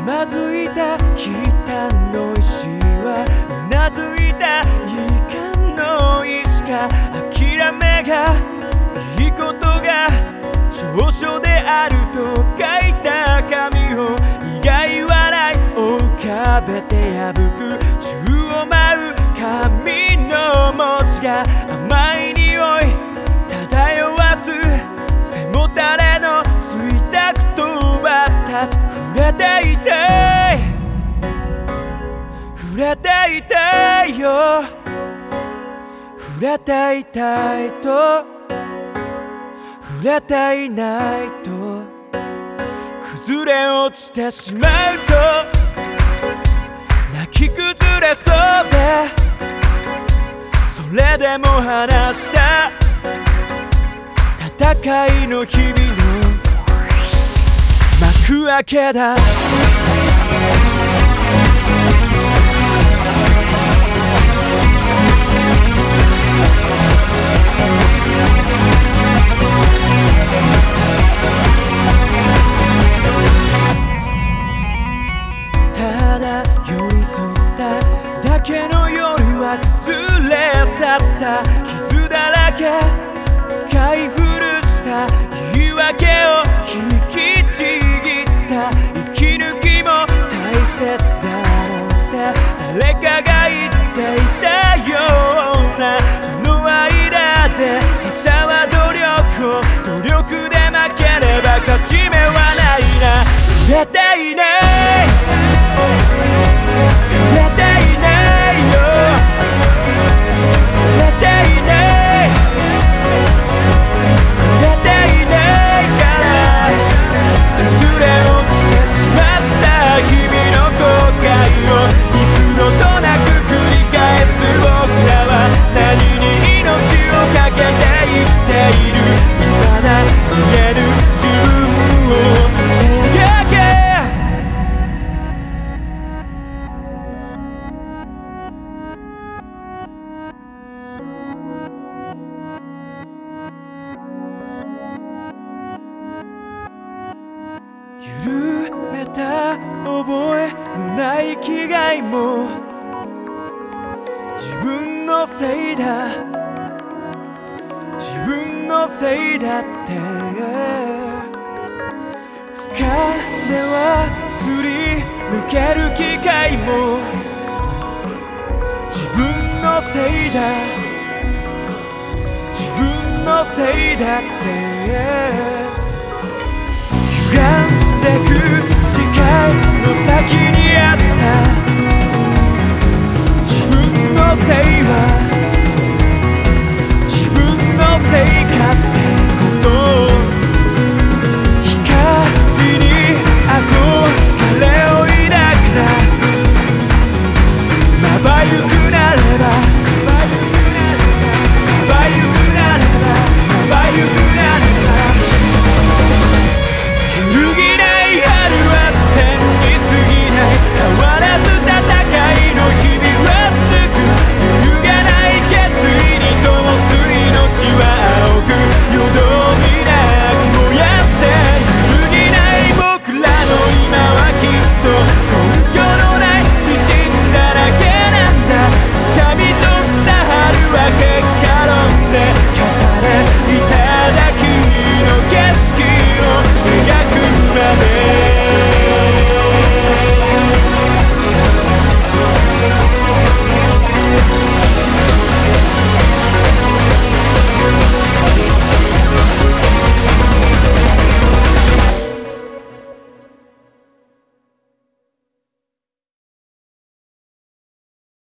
まずいた悲嘆の石はうなずいた遺憾の石か、諦めがいいことが長所であると書いた紙を苦い笑いを浮かべて破く、宙を舞う紙の文字が甘い匂い漂わす背もたれのついた言葉たち、触れていたい触れていたいよ、触れていたいと触れていないと崩れ落ちてしまうと泣き崩れそうで、それでも話した戦いの日々の幕開けだ。ただ寄り添っただけの夜は崩れ去った、傷だらけ使い古した言い訳を引きちぎった、息抜きも大切だなんて誰かが言っていたような、その間で他者は努力で負ければ勝ち目はないな。触れていない触れていないよ、触れていない触れていないから崩れ落ちてしまった日々の後悔を幾度となく繰り返す僕らは何に命をかけて生きている、未だ見える自分を描け。緩めた覚えのない気概も自分のせいだ自分のせいだって、掴んではすり抜ける機会も自分のせいだ自分のせいだって、歪んでく視界の先